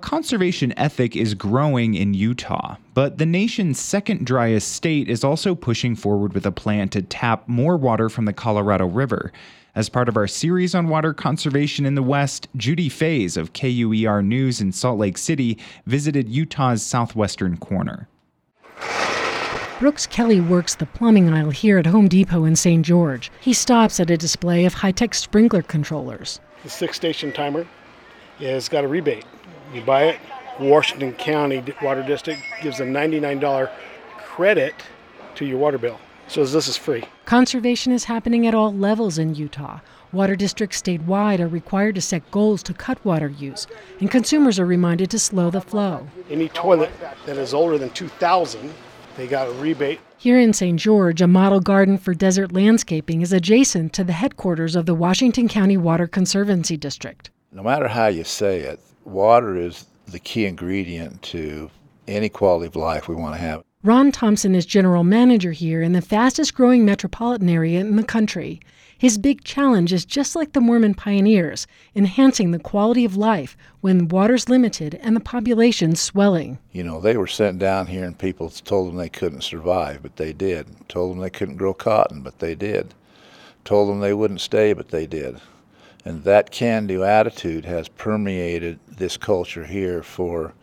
conservation ethic is growing in Utah, but the nation's second driest state is also pushing forward with a plan to tap more water from the Colorado River. As part of our series on water conservation in the West, Judy Faze of KUER News in Salt Lake City visited Utah's southwestern corner. Brooks Kelly works the plumbing aisle here at Home Depot in St. George. He stops at a display of high-tech sprinkler controllers. The 6-station timer has got a rebate. You buy it, Washington County Water District gives a $99 credit to your water bill. So this is free. Conservation is happening at all levels in Utah. Water districts statewide are required to set goals to cut water use, and consumers are reminded to slow the flow. Any toilet that is older than 2000, they got a rebate. Here in St. George, a model garden for desert landscaping is adjacent to the headquarters of the Washington County Water Conservancy District. No matter how you say it, water is the key ingredient to any quality of life we want to have. Ron Thompson is general manager here in the fastest growing metropolitan area in the country. His big challenge is just like the Mormon pioneers, enhancing the quality of life when water's limited and the population's swelling. You know, they were sent down here and people told them they couldn't survive, but they did. Told them they couldn't grow cotton, but they did. Told them they wouldn't stay, but they did. And that can-do attitude has permeated this culture here for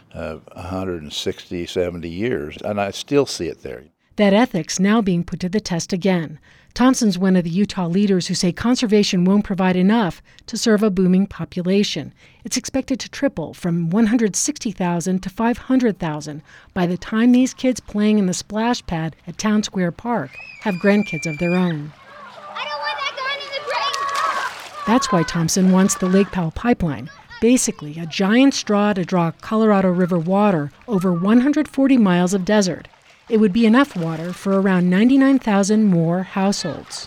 160, 70 years, and I still see it there. That ethic's now being put to the test again. Thompson's one of the Utah leaders who say conservation won't provide enough to serve a booming population. It's expected to triple from 160,000 to 500,000 by the time these kids playing in the splash pad at Town Square Park have grandkids of their own. I don't want that going in the drain! That's why Thompson wants the Lake Powell Pipeline. Basically, a giant straw to draw Colorado River water over 140 miles of desert. It would be enough water for around 99,000 more households.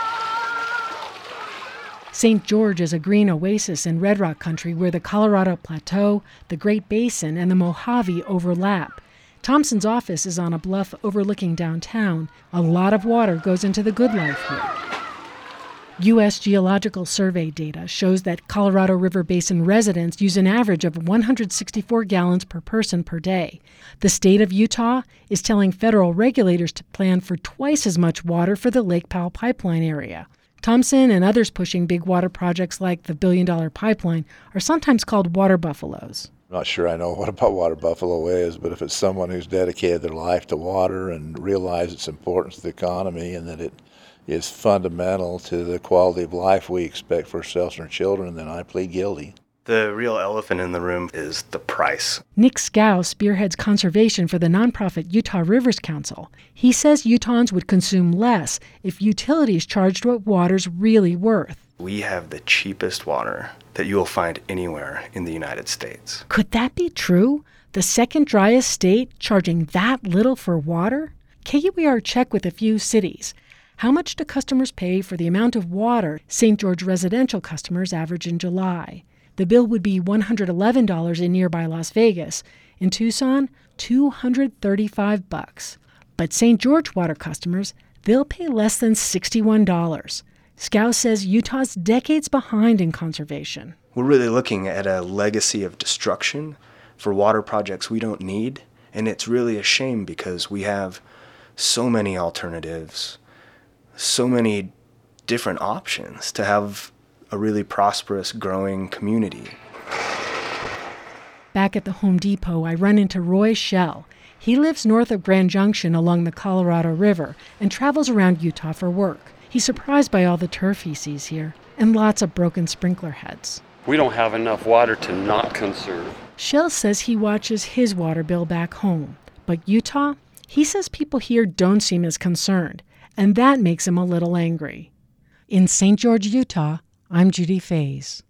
St. George is a green oasis in Red Rock country where the Colorado Plateau, the Great Basin, and the Mojave overlap. Thompson's office is on a bluff overlooking downtown. A lot of water goes into the good life here. U.S. Geological Survey data shows that Colorado River Basin residents use an average of 164 gallons per person per day. The state of Utah is telling federal regulators to plan for twice as much water for the Lake Powell pipeline area. Thompson and others pushing big water projects like the billion-dollar pipeline are sometimes called water buffaloes. I'm not sure I know what a water buffalo is, but if it's someone who's dedicated their life to water and realize its importance to the economy and that it is fundamental to the quality of life we expect for ourselves and our children, then I plead guilty. The real elephant in the room is the price. Nick Scow spearheads conservation for the nonprofit Utah Rivers Council. He says Utahns would consume less if utilities charged what water's really worth. We have the cheapest water that you will find anywhere in the United States. Could that be true? The second driest state charging that little for water? KUER checked with a few cities. How much do customers pay for the amount of water St. George residential customers average in July? The bill would be $111 in nearby Las Vegas. In Tucson, $235. But St. George water customers, they'll pay less than $61. Scow says Utah's decades behind in conservation. We're really looking at a legacy of destruction for water projects we don't need, and it's really a shame because we have so many alternatives, so many different options to have a really prosperous, growing community. Back at the Home Depot, I run into Roy Shell. He lives north of Grand Junction along the Colorado River and travels around Utah for work. He's surprised by all the turf he sees here and lots of broken sprinkler heads. We don't have enough water to not conserve. Shell says he watches his water bill back home. But Utah, he says people here don't seem as concerned, and that makes him a little angry. In St. George, Utah, I'm Judy Faze.